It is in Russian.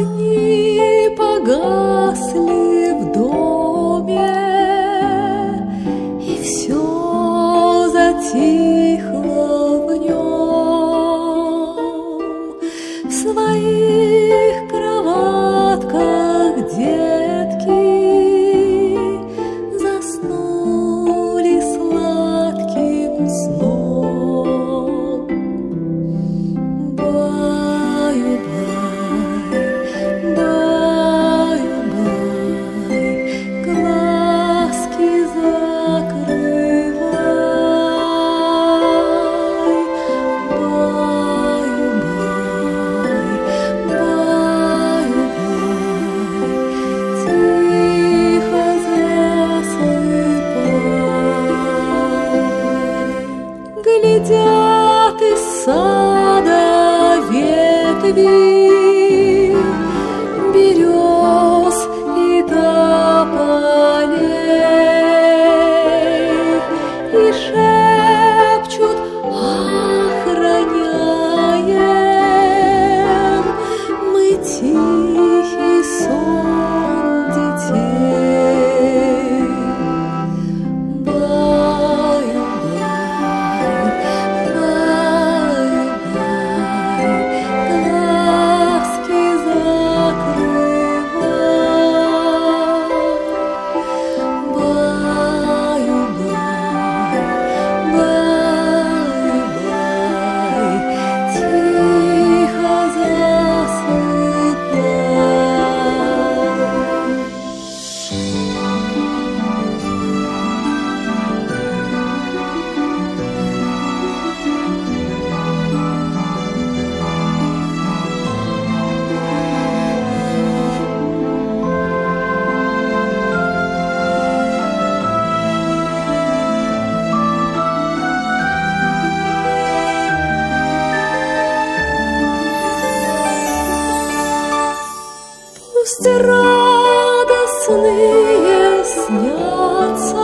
Огни погасли в доме, и все затихло в нем. В своих кроватках детки заснули сладким сном. Баю-бай, баю-бай, глазки закрывай. Баю-бай, баю-бай, тихо засыпай. Глядят из сада ветви берез и тополей и шепчут: охраняем мы тихий сон детей. Баю-бай, баю-бай, глазки закрывай. Баю-бай, баю-бай, тихо засыпай. Пусть радостные снятся